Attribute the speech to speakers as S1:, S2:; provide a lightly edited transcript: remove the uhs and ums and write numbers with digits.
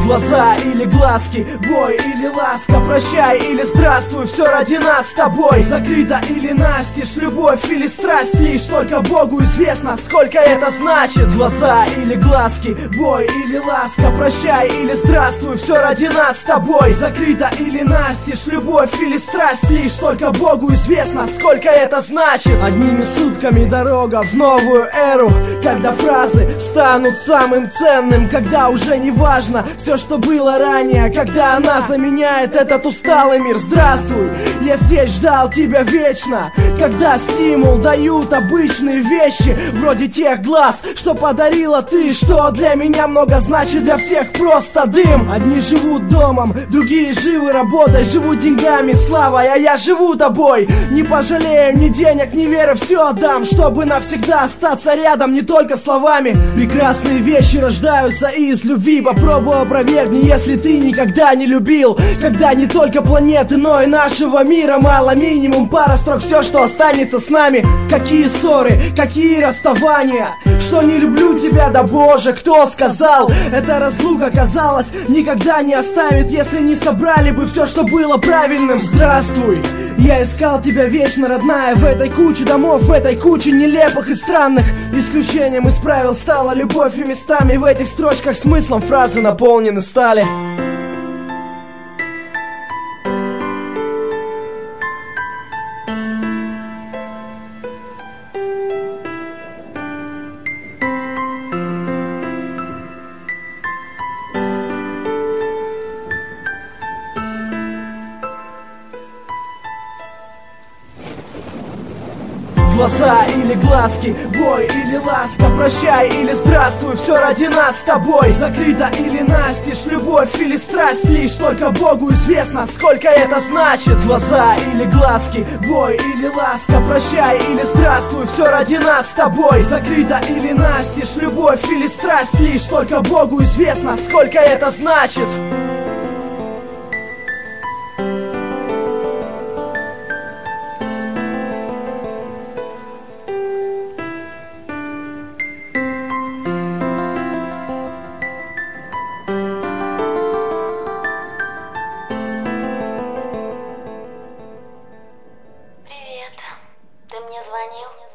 S1: Глаза или глазки, бой или ласка, прощай или здравствуй, все ради нас с тобой. Закрыто или настежь, любовь или страсть, лишь только Богу известно, сколько это значит. Глаза или глазки, бой или ласка, прощай или здравствуй, все ради нас с тобой. Закрыто или настежь, любовь или страсть, лишь только Богу известно, сколько это значит. Одними сутками дорога в новую эру, когда фразы станут самым ценным, когда уже не важно все, что было ранее, когда она заменяет этот усталый мир. Здравствуй, я здесь ждал тебя вечно, когда стимул дают обычные вещи, вроде тех глаз, что подарила ты, что для меня много значит, для всех просто дым. Одни живут домом, другие живы работой, живут деньгами, славой, а я живу тобой. Не пожалею ни денег, ни веры, все отдам, чтобы навсегда остаться рядом, не только словами. Прекрасные вещи рождаются из любви, попробуй опровергни, если ты никогда не любил. Когда не только планеты, но и нашего мира мало, минимум пара строк, все, что останется с нами. Какие ссоры, какие расставания, что не люблю тебя, да боже, кто сказал? Эта разлука, казалось, никогда не оставит, если не собрали бы все, что было правильным. Здравствуй, я искал тебя вечно, родная, в этой куче домов, в этой куче нелепых и странных. Исключением из правил стала любовь, и местами в этих строчках смыслом фразы наполнены стали. Глаза или глазки, бой или ласка, прощай или здравствуй, все ради нас с тобой. Закрыто или настежь, любовь или страсть, лишь только Богу известно, сколько это значит. Глаза или глазки, бой или ласка, прощай или здравствуй, все ради нас с тобой. Закрыто или настежь, любовь или страсть, лишь только Богу известно, сколько это значит.
S2: Ты мне звонил?